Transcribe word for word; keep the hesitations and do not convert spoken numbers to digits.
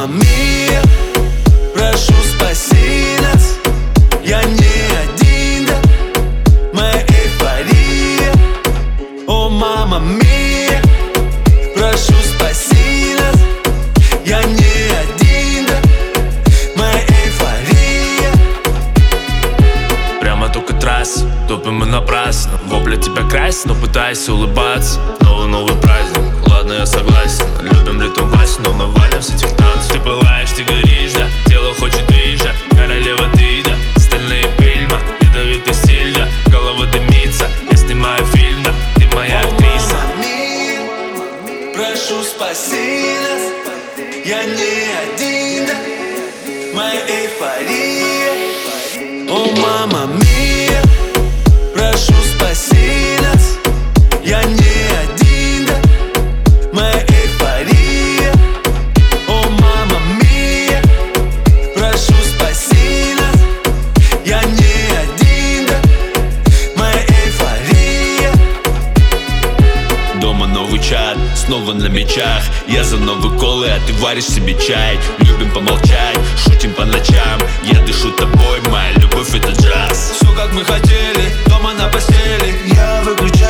мама мия, прошу спаси нас. Я не один, да, моя эйфория. О, мама мия, прошу спаси нас. Я не один, да, моя эйфория. Прямо только трасса, топим мы напрасно. Вопля тебя красит, но пытайся улыбаться. Новый новый праздник, ладно, я согласен. Любим ритм Васи, но навалим с этих танцев. Ты пылаешь, ты горишь, да, тело хочет движа. Королева ты, да, стальные пельма, ядовитый стиль, да, голова дымится. Я снимаю фильм, да, ты моя актриса. О, мама мия, прошу спаси нас. Я не один, да, моя эйфория. О, мама мия, прошу спаси нас. Я не один, да, моя эйфория. О, мама мия, прошу спаси нас. Я не один, да, моя эйфория. Дома новый чат, снова на мечах. Я за новые колы, а ты варишь себе чай. Любим помолчать, шутим по ночам. Я дышу тобой, моя любовь это джаз. Все как мы хотели, дома на постели. Я выключаю